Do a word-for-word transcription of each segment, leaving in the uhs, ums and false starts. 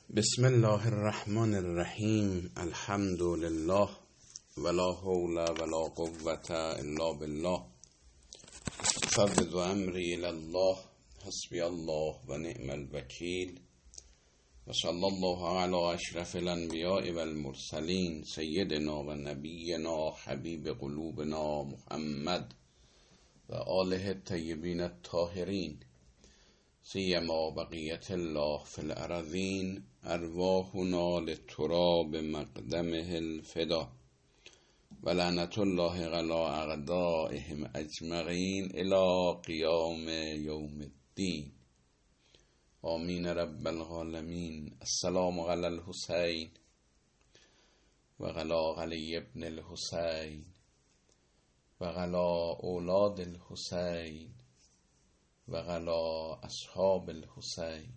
بسم الله الرحمن الرحیم. الحمد لله ولا حول ولا قوة الا بالله. فوض امری الی الله حسبی الله و نعم الوکیل. و صلی الله علی اشرف الانبیاء و المرسلین سیدنا و نبینا حبیب قلوبنا محمد و آله الطیبین الطاهرین سیما بقیت الله فی الارضین. ارواحنا لتراب مقدمه الفدا و لعنت الله علی اعدائهم اجمعین الی قیام یوم الدین. آمین رب العالمین. السلام علی الحسین و علی علی ابن الحسین و علی اولاد الحسین و علی اصحاب الحسین.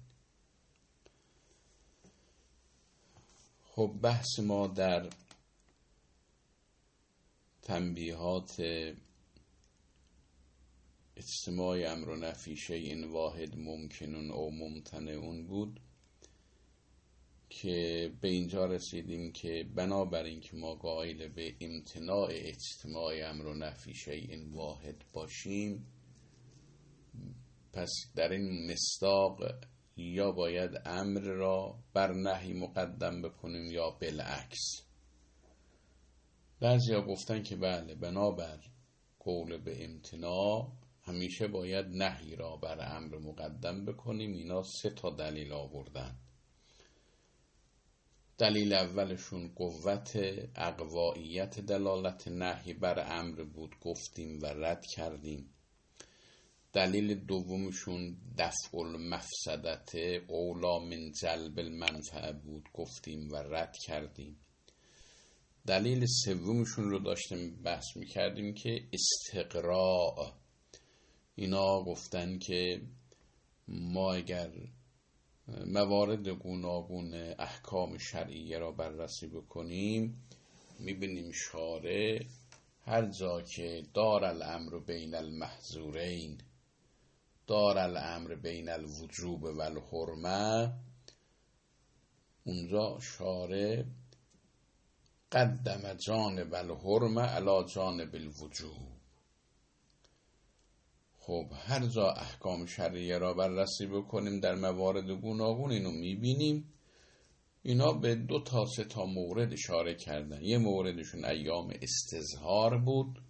خب بحث ما در تنبیهات اجتماع امر و نفی شیء واحد ممکنون او ممتنعون بود که به اینجا رسیدیم که بنابراین که ما قائل به امتناع اجتماع امر و نفی شیء واحد باشیم، پس در این مصداق یا باید امر را بر نهی مقدم بکنیم یا بالعکس. بعضیا گفتن که بله، بنابر قول به امتناع همیشه باید نهی را بر امر مقدم بکنیم. اینا سه تا دلیل آوردن. دلیل اولشون قوت اقوائیت دلالت نهی بر امر بود، گفتیم و رد کردیم. دلیل دومشون دفع المفسدت اولا من جلب المنفعه بود، گفتیم و رد کردیم. دلیل سومشون رو داشتیم بحث میکردیم که استقراء. اینا گفتن که ما اگر موارد گوناگون احکام شرعیه را بررسی بکنیم، میبینیم شارع هر جا که دار الامر بین المحظورین، دار الامر بین الوجوب و الحرمه، اونجا شارع قدم جانب الحرمه علی جانب الوجوب. خب هر جا احکام شرعیه را بررسی بکنیم در موارد گوناگون اینو میبینیم. اینا به دو تا سه تا مورد اشاره کردن. یه موردشون ایام استظهار بود،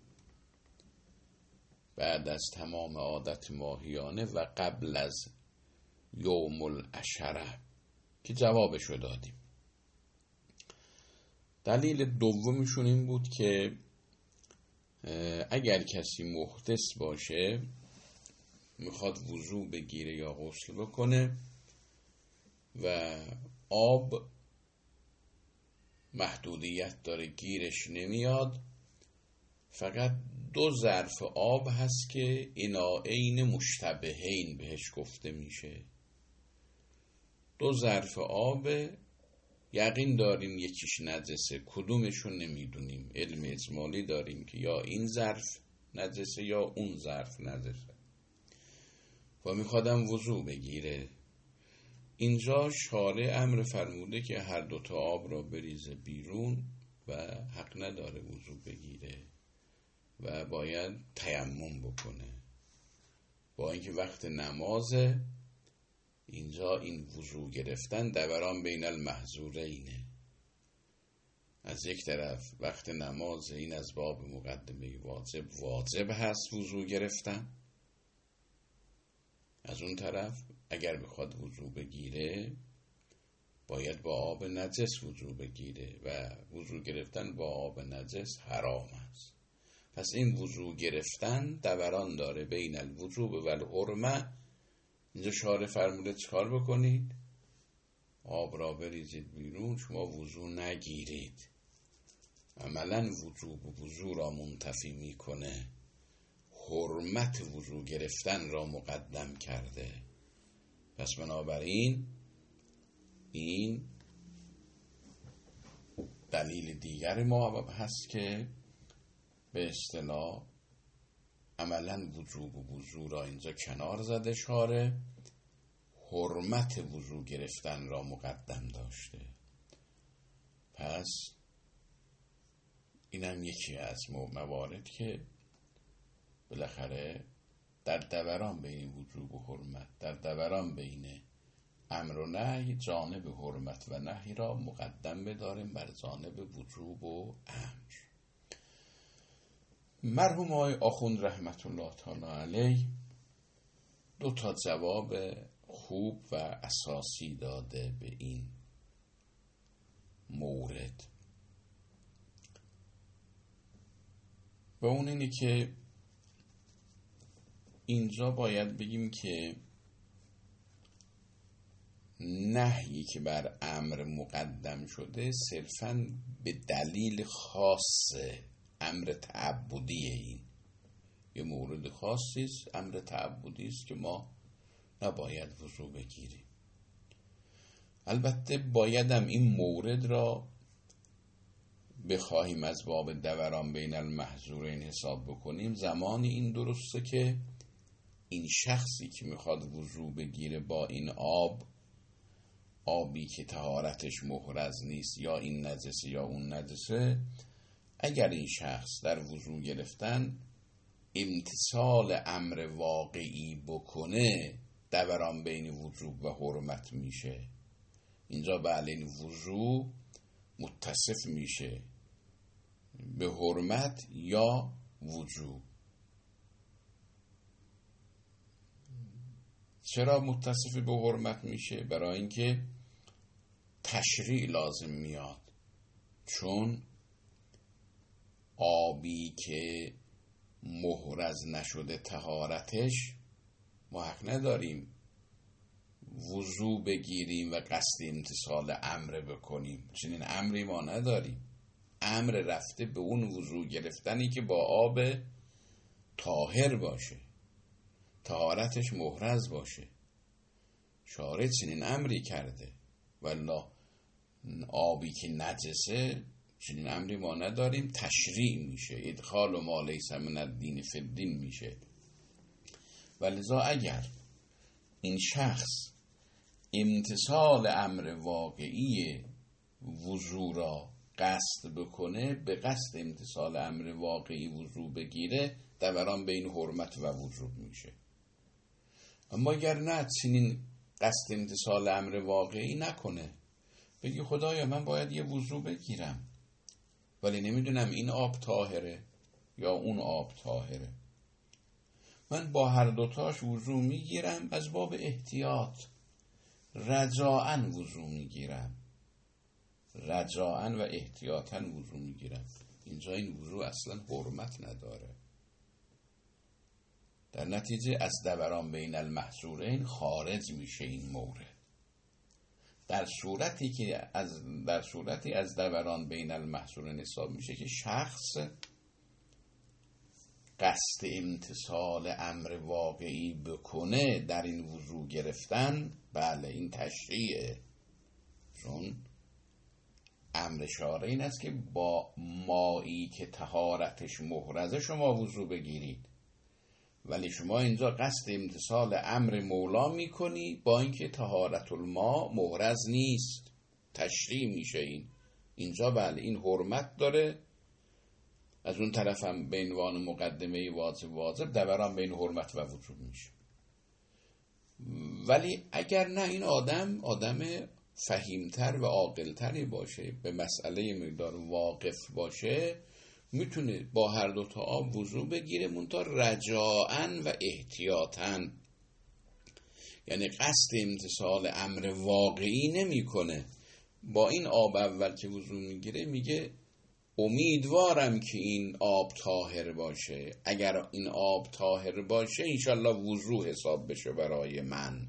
بعد از تمام عادت ماهیانه و قبل از یوم العشره که جوابشو دادیم. دلیل دومشون این بود که اگر کسی محدث باشه میخواد وضو بگیره یا غسل بکنه و آب محدودیت داره، گیرش نمیاد، فقط دو ظرف آب هست که ایناین مشتبهین بهش گفته میشه. دو ظرف آب یقین داریم یکیش نجسه، کدومشون نمیدونیم. علم اجمالی داریم که یا این ظرف نجسه یا اون ظرف نجسه و میخوادم وضو بگیره. اینجا شارع امر فرموده که هر دوتا آب را بریزه بیرون و حق نداره وضو بگیره و باید تیمم بکنه، با اینکه وقت نمازه. اینجا این وضو گرفتن دوران بین المحظورینه. از یک طرف وقت نماز، این از باب مقدمه واجب واجب هست وضو گرفتن. از اون طرف اگر بخواد وضو بگیره باید با آب نجس وضو بگیره و وضو گرفتن با آب نجس حرام است. پس این وضو گرفتن دوران داره بین الوجوب و الحرمه. اینجا شارع فرموده چکار بکنید؟ آب را بریزید بیرون، شما وضو نگیرید. عملا وجوب وضو را منتفی میکنه، حرمت وضو گرفتن را مقدم کرده. پس بنابراین این دلیل دیگر ما هست که به اصطلاح عملا وجوب وضو را اینجا کنار زده شارع، حرمت وضو گرفتن را مقدم داشته. پس اینم یکی از موارد که بالاخره در دوران بین وجوب و حرمت، در دوران بین امر و نهی، جانب حرمت و نهی را مقدم بداریم بر جانب وجوب و امر. مرحوم آقای آخوند رحمت الله تعالی علیه دو تا جواب خوب و اساسی داده به این مورد، و اون اینه که اینجا باید بگیم که نهی که بر امر مقدم شده صرفاً به دلیل خاص امر تعبدیه. این یه مورد خاصی است، امر تعبدی است که ما نباید وضو بگیریم. البته بایدم این مورد را بخواهیم از باب دوران بین المحظورین حساب بکنیم، زمانی این درسته که این شخصی که میخواد وضو بگیره با این آب، آبی که طهارتش محرز نیست، یا این نجسه یا اون نجسه، اگر این شخص در وضو گرفتن امتثال امر واقعی بکنه، دوران بین وجوب و حرمت میشه. اینجا بله این وضو متصف میشه به حرمت یا وجوب. چرا متصف به حرمت میشه؟ برای اینکه تشریع لازم میاد، چون آبی که محرز نشده طهارتش، ما حق نداریم وضو بگیریم و قصد امتثال امر بکنیم، چنین امری ما نداریم. امر رفته به اون وضو گرفتنی که با آب طاهر باشه، طهارتش محرز باشه. شارع چنین امری کرده، والله آبی که نجسه چنین امری ما نداریم، تشریع میشه، ادخال و ما لیس من الدین فی الدین میشه. ولذا اگر این شخص امتثال امر واقعی وضو را قصد بکنه، به قصد امتثال امر واقعی وضو بگیره، دوران بین حرمت و وجوب میشه. اما اگر نه چنین قصد امتثال امر واقعی نکنه، بگی خدایا من باید یه وضو بگیرم ولی نمیدونم این آب طاهره یا اون آب طاهره، من با هر دوتاش وضو میگیرم، از باب احتیاط رجاءً وضو میگیرم، رجاءً و احتیاطاً وضو میگیرم، اینجا این وضو اصلا حرمت نداره. در نتیجه از دوران بین المحظورین خارج میشه این مورد. در صورتی که از در صورتی از دوران بین المحظورین حساب میشه که شخص قصد امتثال امر واقعی بکنه در این وضو گرفتن، بله این تشریعه، چون امر شارع این است که با مایی که طهارتش محرزه شما وضو بگیرید، ولی شما اینجا قصد امتثال امر مولا میکنی با اینکه طهارت الماء محرز نیست، تشریع میشه. این اینجا بله این حرمت داره، از اون طرف هم به عنوان مقدمه واجب واجب دوران بین حرمت و وجوب میشه. ولی اگر نه این آدم آدم فهیمتر و عاقلتری باشه، به مسئله مقدار واقف باشه، میتونه با هر دو تا آب وضو بگیره، منتها رجاءً و احتیاطاً، یعنی قصد امتثال امر واقعی نمیکنه. با این آب اول که وضو میگیره میگه امیدوارم که این آب طاهر باشه، اگر این آب طاهر باشه انشالله وضو حساب بشه برای من.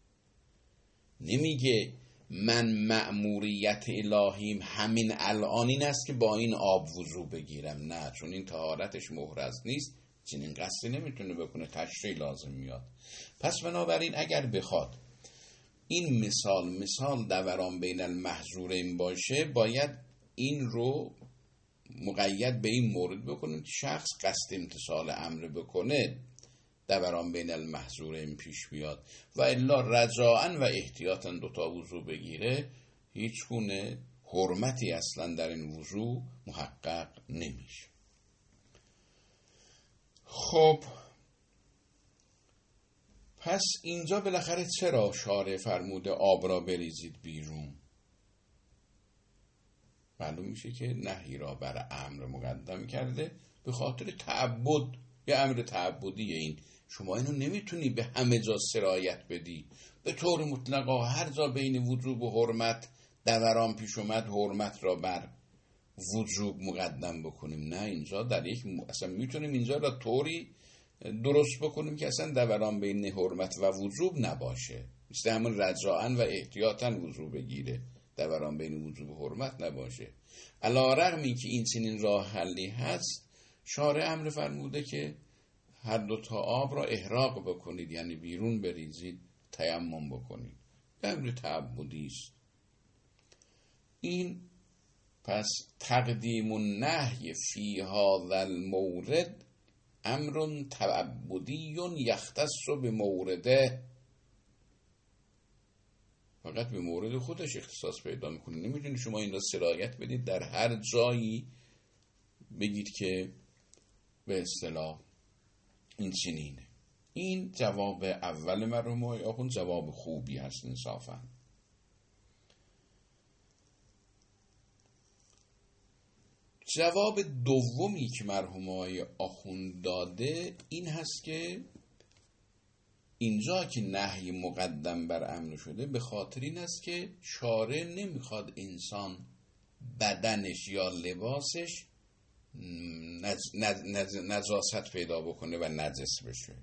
نمیگه من مأموریت الهیم همین الان این است که با این آب وضو بگیرم، نه، چون این طهارتش محرز نیست، چنین قصدی نمیتونه بکنه، تشریع لازم میاد. پس بنابراین اگر بخواد این مثال مثال دوران بین المحظورین باشه، باید این رو مقید به این مورد بکنیم که شخص قصد امتثال امر بکنه، دوران بین المحظورین پیش بیاد و الا رجاءً و احتیاطاً دوتا وضو بگیره، هیچ گونه حرمتی اصلا در این وضو محقق نمیشه. خب پس اینجا بالاخره چرا شارع فرموده آب را بریزید بیرون؟ معلوم میشه که نهی را بر امر مقدم کرده به خاطر تعبد. یه امر تعبدیه این، شما اینو نمیتونی به همه جا سرایت بدی به طور مطلقا هر جا بین وجوب و حرمت دوران پیش اومد حرمت را بر وجوب مقدم بکنیم. نه، اینجا در یک م... اصلا میتونیم اینجا را طوری درست بکنیم که اصلا دوران بین حرمت و وجوب نباشه، مثل همون رجاءً و احتیاطاً وضو بگیره، دوران بین وجوب و حرمت نباشه. علی‌رغم اینکه این چنین راه حلی هست، شارع امر فرموده که هر دو تا آب را احراق بکنید، یعنی بیرون بریزید، تیمم بکنید. امر تعبدی است. این پس تقدیم النهی فی هذا المورد امر تعبدی یختص بمورده، فقط به مورد خودش اختصاص پیدا میکنه. نمیتونید شما این را سرایت بدید در هر جایی بگید که به اصطلاح این چنینه. این جواب اول مرحوم آقای آخوند جواب خوبی هست انصافا. جواب دومی که مرحوم آقای آخوند داده این هست که اینجا که نهی مقدم بر امر شده به خاطر این است که شارع نمیخواد انسان بدنش یا لباسش نج... نج... نج... نجاست پیدا بکنه و نجس بشه.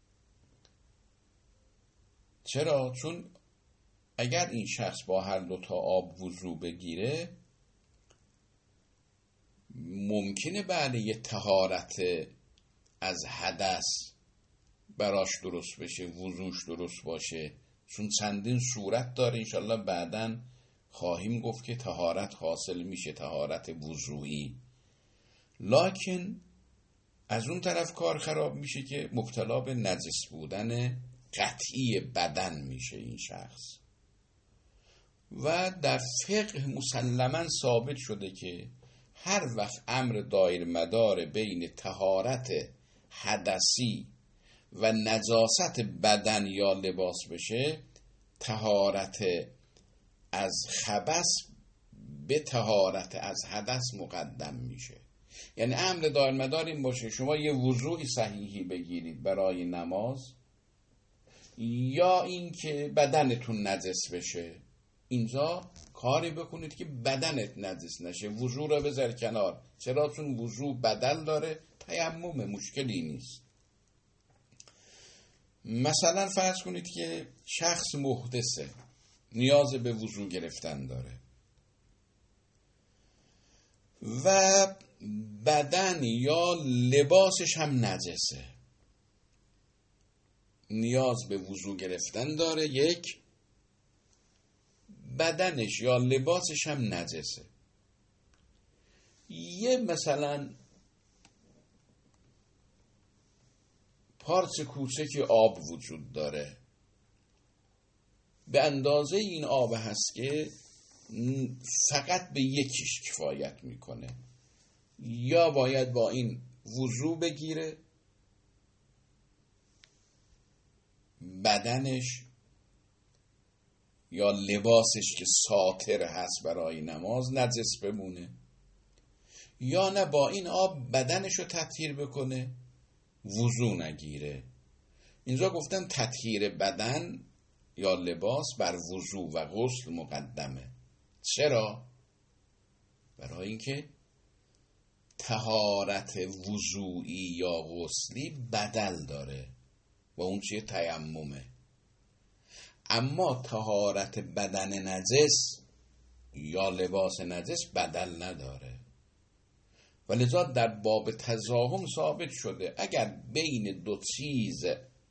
چرا؟ چون اگر این شخص با هر دو تا آب وضو بگیره ممکنه بعد یه طهارت از حدث براش درست بشه، وضوش درست باشه، چون چندین صورت داره. انشالله بعداً خواهیم گفت که طهارت حاصل میشه، طهارت وضوئی. لکن از اون طرف کار خراب میشه که مبتلا به نجس بودن قطعی بدن میشه این شخص. و در فقه مسلماً ثابت شده که هر وقت امر دایر مدار بین طهارت حدثی و نجاست بدن یا لباس بشه، طهارت از خبث به طهارت از حدث مقدم میشه. یعنی امر دایر مدار این باشه شما یه وضوعی صحیحی بگیرید برای نماز، یا این که بدنتون نجس بشه، اینجا کاری بکنید که بدنت نجس نشه، وضو را بذار کنار. چرا؟ چون وضو بدل داره، تیمم مشکلی نیست. مثلا فرض کنید که شخص محدثه، نیاز به وضو گرفتن داره و بدن یا لباسش هم نجسه، نیاز به وضو گرفتن داره، یک، بدنش یا لباسش هم نجسه. یه مثلا پارچه کوچکی آب وجود داره، به اندازه این آب هست که فقط به یکیش کفایت میکنه، یا باید با این وضو بگیره، بدنش یا لباسش که ساتر هست برای نماز نجس بمونه، یا نه با این آب بدنش رو تطهیر بکنه وضو نگیره. اینجا گفتن تطهیر بدن یا لباس بر وضو و غسل مقدمه. چرا؟ برای اینکه طهارت وضوئی یا غسلی بدل داره و اون چیه؟ تیممه. اما طهارت بدن نجس یا لباس نجس بدل نداره. ولذا در باب تزاحم ثابت شده اگر بین دو چیز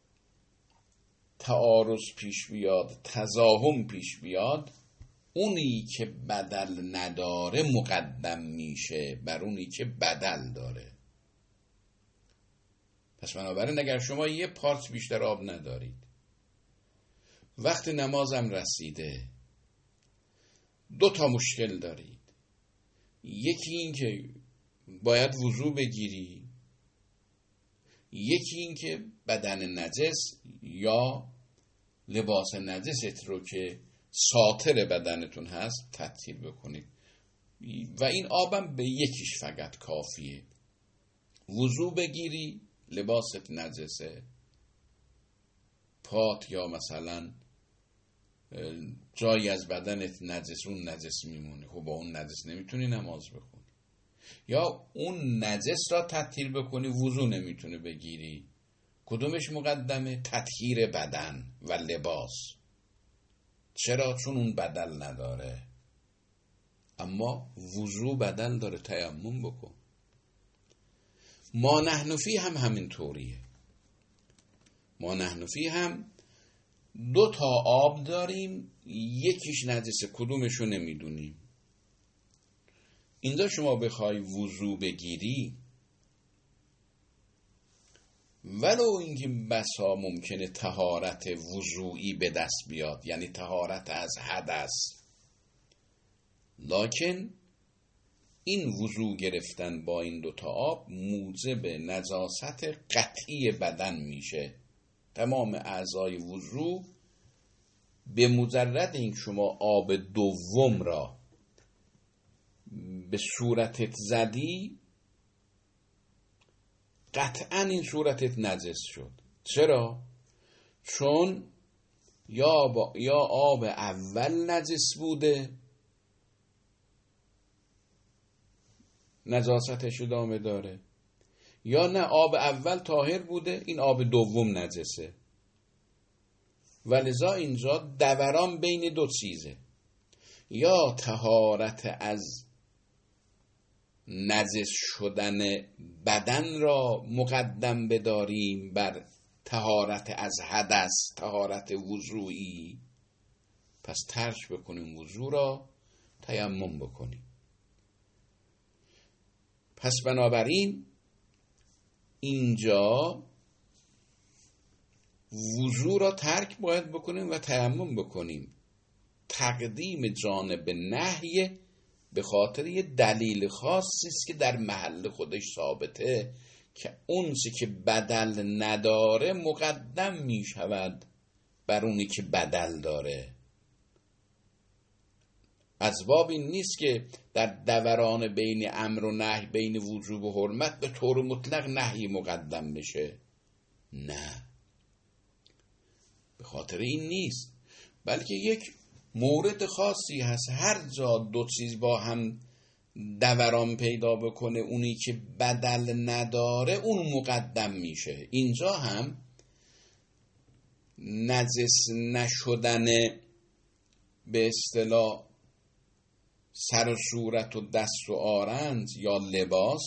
تعارض پیش بیاد، تزاحم پیش بیاد، اونی که بدل نداره مقدم میشه بر اونی که بدل داره. پس بنابراین اگر شما یه پارچ بیشتر آب ندارید، وقت نمازم رسیده، دو تا مشکل دارید. یکی این که باید وضو بگیری، یکی این که بدن نجس یا لباس نجست رو که ساتر بدنتون هست تطهیر بکنید و این آبم به یکیش فقط کافیه. وضو بگیری، لباست نجسه، پات یا مثلا جایی از بدنت نجس، اون نجس میمونه، خب با اون نجس نمیتونی نماز بخونی. یا اون نجس را تطهیر بکنی، وضو نمیتونه بگیری. کدومش مقدمه؟ تطهیر بدن و لباس. چرا؟ چون اون بدل نداره، اما وضو بدل داره، تیمم بکن. ما نحنفی هم همین طوریه. ما نحنفی هم دو تا آب داریم، یکیش نجسه، کدومشو نمیدونیم. اینجا شما بخوای وضو بگیری، ولو اینکه بسا ممکنه طهارت وضوعی به دست بیاد، یعنی طهارت از حدث، لکن این وضو گرفتن با این دوتا آب موجب نجاست قطعی بدن میشه. تمام اعضای وضو به مجرد این شما آب دوم را به صورتت زدی، قطعا این صورتت نجس شد. چرا؟ چون یا, با یا آب اول نجس بوده، نجاستش ادامه داره، یا نه آب اول طاهر بوده، این آب دوم نجسه. ولذا اینجا دوران بین دو چیزه، یا طهارت از نجس شدن بدن را مقدم بداریم بر طهارت از حدث، طهارت وضوعی، پس ترک بکنیم وضو را، تیمم بکنیم. پس بنابراین اینجا وضو را ترک باید بکنیم و تیمم بکنیم. تقدیم جانب نهی به خاطر یه دلیل خاصی است که در محل خودش ثابته که اون چیزی که بدل نداره مقدم می شود بر اونی که بدل داره. از باب این نیست که در دوران بین امر و نهی، بین وجوب و حرمت به طور مطلق نهی مقدم بشه، نه، به خاطر این نیست، بلکه یک مورد خاصی هست. هر جا دو چیز با هم دوران پیدا بکنه، اونی که بدل نداره اون مقدم میشه. اینجا هم نجس نشدن به اصطلاح سر و صورت و دست و آرنج یا لباس،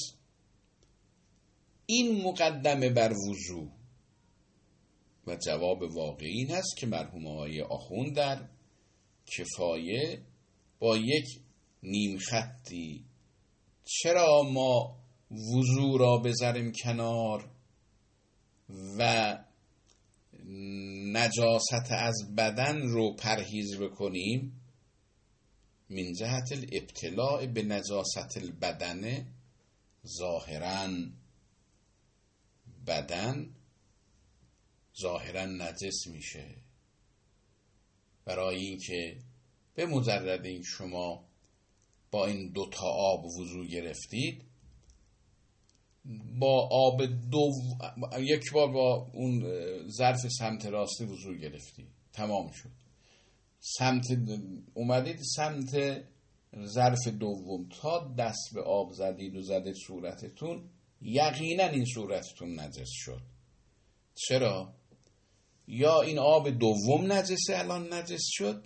این مقدمه بر وضو. و جواب واقعی این هست که مرحوم آقای آخوند در کفایه با یک نیم خطی چرا ما وضو را بذاریم کنار و نجاست از بدن رو پرهیز بکنیم، من جهت الابتلاء به نجاست البدن، ظاهراً بدن ظاهراً نجس میشه، برای اینکه به مجرد این شما با این دو تا آب وضو گرفتید، با آب دو یک بار با اون ظرف سمت راستی وضو گرفتید، تمام شد. سمت اومدید سمت ظرف دوم تا دست به آب زدید و زدید صورتتون، یقینا این صورتتون نجس شد. چرا؟ یا این آب دوم نجسه الان نجس شد،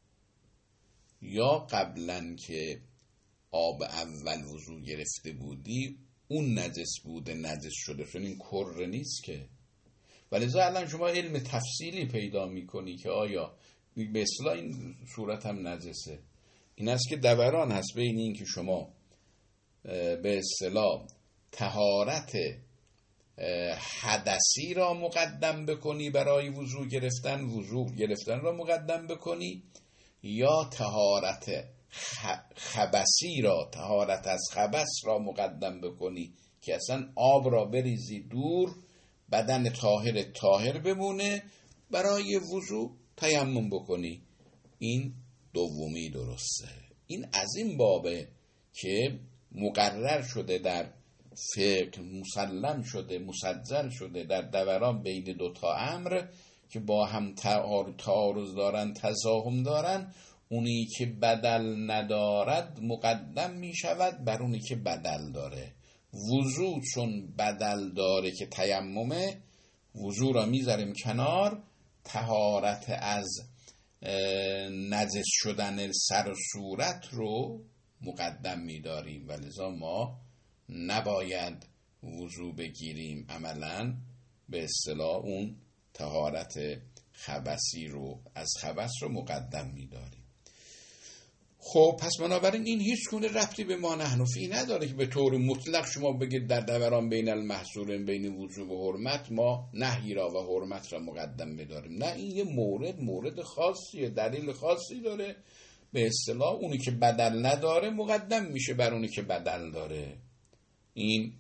یا قبلا که آب اول وضو گرفته بودی اون نجس بوده نجس شده، چون این کر نیست که. ولذا الان شما علم تفصیلی پیدا میکنی که آیا به اصطلاح این صورت هم نجسه. این است که دوران هست بین این که شما به اصطلاح طهارت حدثی را مقدم بکنی برای وضو گرفتن، وضو گرفتن را مقدم بکنی، یا طهارت خبثی را، طهارت از خبث را مقدم بکنی که اصلا آب را بریزی دور، بدن طاهر طاهر بمونه، برای وضو تیمم بکنی. این دومی درسته. این از این بابه که مقرر شده در فقه، مسلم شده، مسجل شده در دوران بین دوتا امر که با هم تعارض دارن، تزاحم دارن، اونی که بدل ندارد مقدم می شود بر اونی که بدل داره. وضو چون بدل داره که تیممه، وضو را میذاریم کنار، طهارت از نجس شدن سر و صورت رو مقدم می‌داریم و لذا ما نباید وضو بگیریم، عملاً به اصطلاح اون طهارت خبثی رو از خبث رو مقدم می‌داریم. خب پس بنابراین این هیچ گونه ربطی به ما نحنفی نداره که به طور مطلق شما بگید در دوران بین المحظورین بین وجوب و حرمت ما نهی را و حرمت را مقدم بداریم. نه، این یه مورد مورد خاصیه، دلیل خاصی داره. به اصطلاح اونی که بدل نداره مقدم میشه بر اونی که بدل داره. این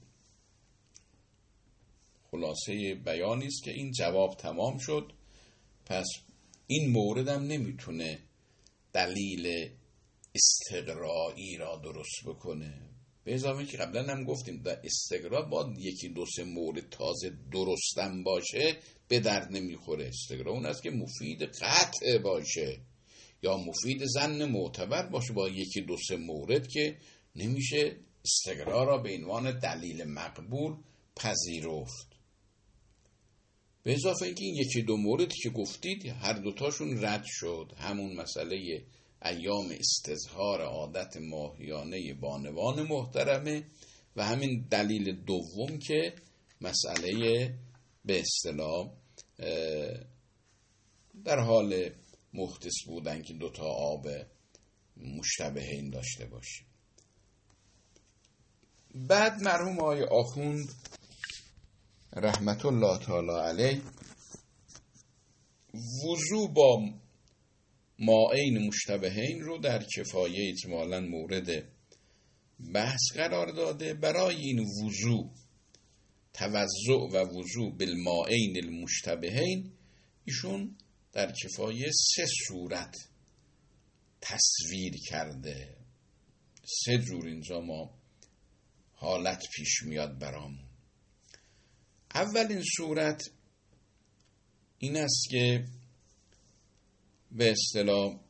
خلاصه بیانی است که این جواب تمام شد. پس این مورد هم نمیتونه دلیل استقرایی را درست بکنه. به اضافه که قبلا هم گفتیم در استقرا باید یکی دو سه مورد تازه درستم باشه به درد نمیخوره. استقرا اون است که مفید قطع باشه یا مفید ظن معتبر باشه، با یکی دو سه مورد که نمیشه استقرا را به عنوان دلیل مقبول پذیرفت. به اضافه اینکه این یکی دو موردی که گفتید هر دوتاشون رد شد. همون مسئله ایام استظهار عادت ماهیانه بانوان محترمه و همین دلیل دوم که مسئله به اصطلاح در حال محدث بودن که دوتا آب مشتبهین داشته باشه. بعد مرحوم آقای آخوند رحمت الله تعالی علیه وضو با مائین مشتبهین رو در کفایه اجمالاً مورد بحث قرار داده. برای این وضو، توضع و وضو بالمائین المشتبهین، ایشون در کفایه سه صورت تصویر کرده. سه جور اینجا ما حالت پیش میاد برامون. اولین صورت این است که به اصطلاح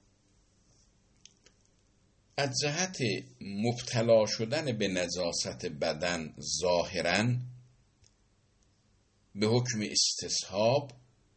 از جهت مبتلا شدن به نجاست بدن ظاهراً به حکم استصحاب،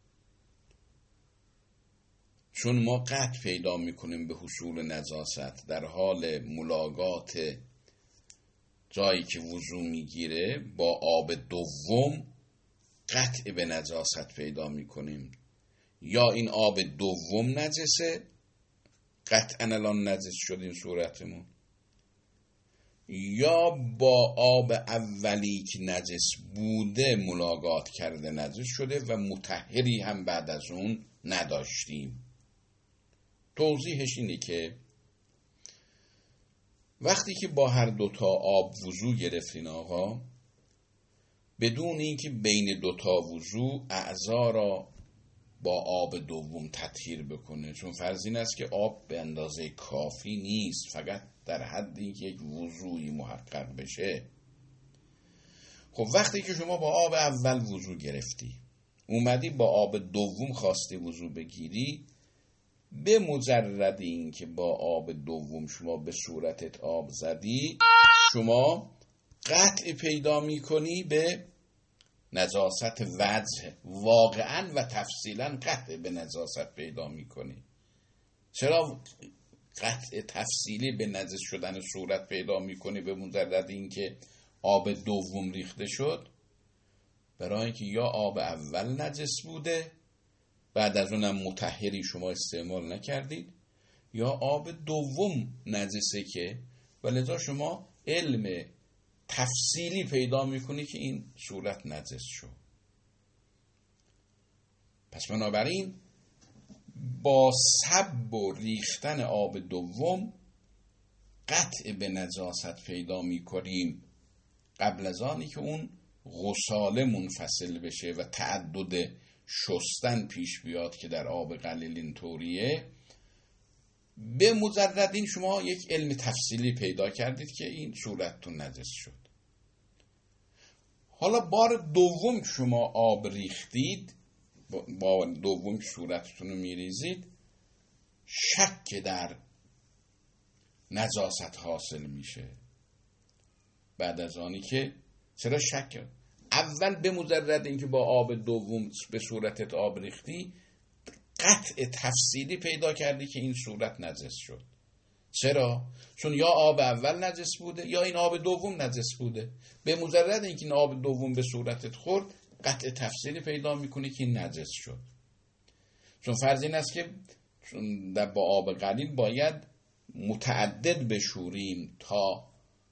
چون ما قطع پیدا میکنیم به حصول نجاست در حال ملاقات جایی که وضو میگیره با آب دوم قطع به نجاست پیدا میکنیم. یا این آب دوم نجسه، قطعا الان نجس شد این صورتمون، یا با آب اولی که نجس بوده ملاقات کرده نجس شده و مطهری هم بعد از اون نداشتیم. توضیحش اینه که وقتی که با هر دوتا آب وضو گرفتین آقا، بدون اینکه بین دوتا وضو اعضا را با آب دوم تطهیر بکنه، چون فرض این است که آب به اندازه کافی نیست، فقط در حدی که یک وضوعی محقق بشه. خب وقتی که شما با آب اول وضو گرفتی، اومدی با آب دوم خواستی وضو بگیری، به مجرد این که با آب دوم شما به صورتت آب زدی، شما قطع پیدا میکنی به نجاست وجه، واقعا و تفصیلا قطع به نجاست پیدا میکنی. چرا قطع تفصیلی به نجس شدن صورت پیدا میکنی به مجرد این که آب دوم ریخته شد؟ برای اینکه یا آب اول نجس بوده بعد از اونم مطهری شما استعمال نکردید، یا آب دوم نجسه که ولذا شما علم تفصیلی پیدا میکنی که این صورت نجس شد. پس بنابراین با سب و ریختن آب دوم قطع به نجاست پیدا میکنیم قبل از آنی که اون غساله منفصل بشه و تعدد شستن پیش بیاد که در آب قلیل اینطوریه. به مجرد این شما یک علم تفصیلی پیدا کردید که این صورتتون نجس شد. حالا بار دوم شما آب ریختید، با دوم صورتتون رو میریزید، شک در نجاست حاصل میشه. بعد از آنی که چرا شک؟ اول به مجرد اینکه با آب دوم به صورتت آب ریختی قطع تفصیلی پیدا کردی که این صورت نجس شد. چرا؟ چون یا آب اول نجس بوده یا این آب دوم نجس بوده. به مجرد اینکه این آب دوم به صورتت خورد قطع تفصیلی پیدا میکنی که این نجس شد. چون فرض این است که چون در با آب قلیل باید متعدد بشوریم تا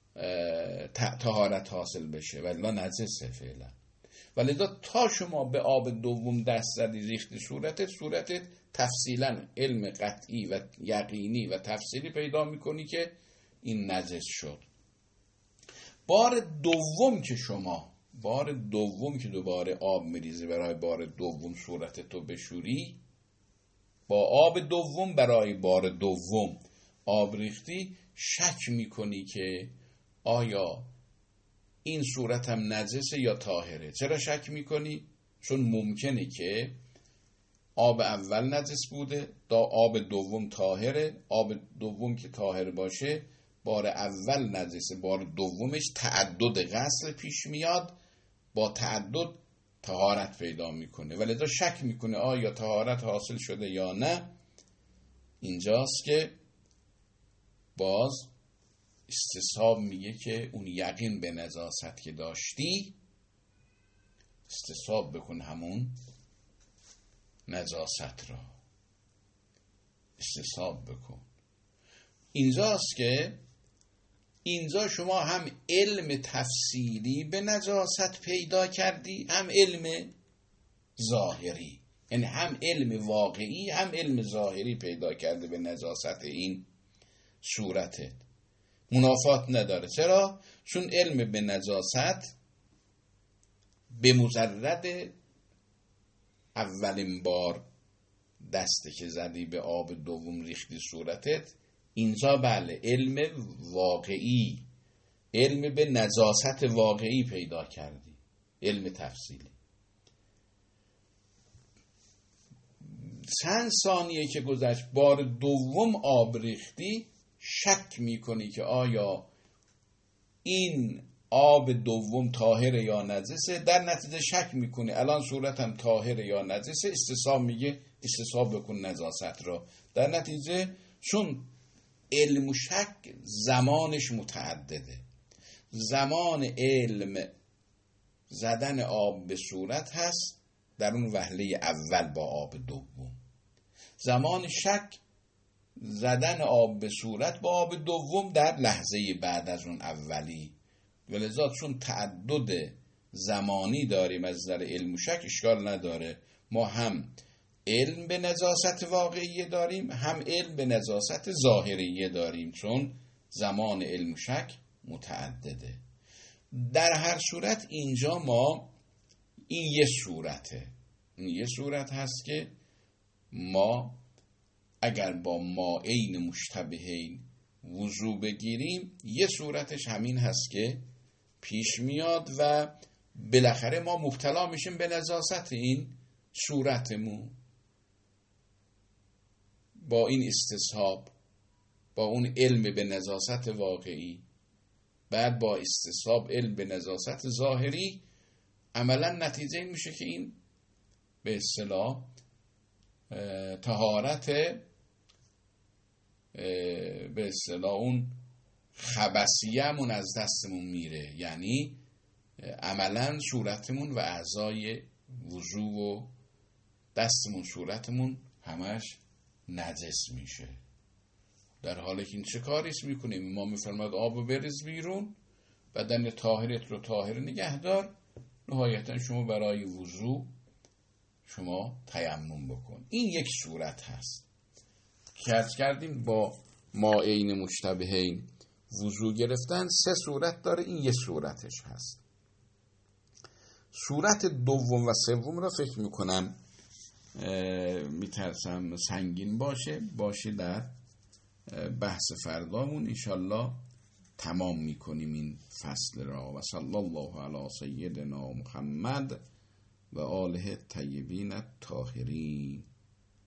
طهارت حاصل بشه ولی نجسه فعلا. ولی تا شما به آب دوم دست زدی ریختی صورتت صورتت تفصیلا علم قطعی و یقینی و تفصیلی پیدا میکنی که این نجس شد. بار دوم که شما بار دوم که دوباره آب میریزی برای بار دوم صورتتو بشوری، با آب دوم برای بار دوم آب ریختی، شک میکنی که آیا این صورتم نجسه یا طاهره. چرا شک میکنی؟ چون ممکنه که آب اول نجس بوده، دا آب دوم طاهره، آب دوم که طاهر باشه بار اول نجسه، بار دومش تعدد غسل پیش میاد، با تعدد طهارت پیدا میکنه ولی دا شک میکنه آیا طهارت حاصل شده یا نه. اینجاست که باز استصحاب میگه که اون یقین به نجاست که داشتی استصحاب بکن همون نجاست را استصحاب بکن. اینجاست که اینجا شما هم علم تفصیلی به نجاست پیدا کردی هم علم ظاهری، یعنی هم علم واقعی هم علم ظاهری پیدا کرده به نجاست این صورتت. منافات نداره. چرا؟ چون علم به نجاست به مجرد اولین بار دسته که زدی به آب دوم ریختی صورتت، اینجا بله علم واقعی، علم به نجاست واقعی پیدا کردی، علم تفصیلی. چند ثانیه که گذشت بار دوم آب ریختی، شک میکنی که آیا این آب دوم طاهره یا نجسه. در نتیجه شک میکنی الان صورتم طاهره یا نجسه، استصحاب میگه استصحاب بکن نجاست را. در نتیجه چون علم و شک زمانش متعدده، زمان علم زدن آب به صورت هست در اون وهله اول با آب دوم، زمان شک زدن آب به صورت با آب دوم در لحظه بعد از اون اولی. ولذا چون تعدد زمانی داریم از نظر علم و شک اشکال نداره، ما هم علم به نجاست واقعی داریم هم علم به نجاست ظاهری داریم، چون زمان علم و شک متعدده. در هر صورت اینجا ما این یه صورته، این یه صورت هست که ما اگر با مائین مشتبهین وضو بگیریم یه صورتش همین هست که پیش میاد و بالاخره ما مبتلا میشیم به نجاست این صورتمون. با این استصحاب، با اون علم به نجاست واقعی، بعد با استصحاب علم به نجاست ظاهری، عملا نتیجه این میشه که این به اصطلاح طهارت به اصطلاح اون خبثیه‌مون از دستمون میره، یعنی عملا صورتمون و اعضای وضو و دستمون صورتمون همش نجس میشه. در حالی که این چه کاریست میکنیم؟ ما میفرماد آبو بریز بیرون، بدن طاهرت رو طاهر نگهدار، نهایتا شما برای وضو شما تیمم بکن. این یک صورت هست که عرض کردیم با مائین مشتبهین وضو گرفتن سه صورت داره، این یک صورتش هست. صورت دوم و سوم را فکر میکنم میترسم سنگین باشه باشه در بحث فردامون انشالله تمام میکنیم این فصل را. و صلی الله علی سیدنا محمد و آله الطیبین الطاهرین.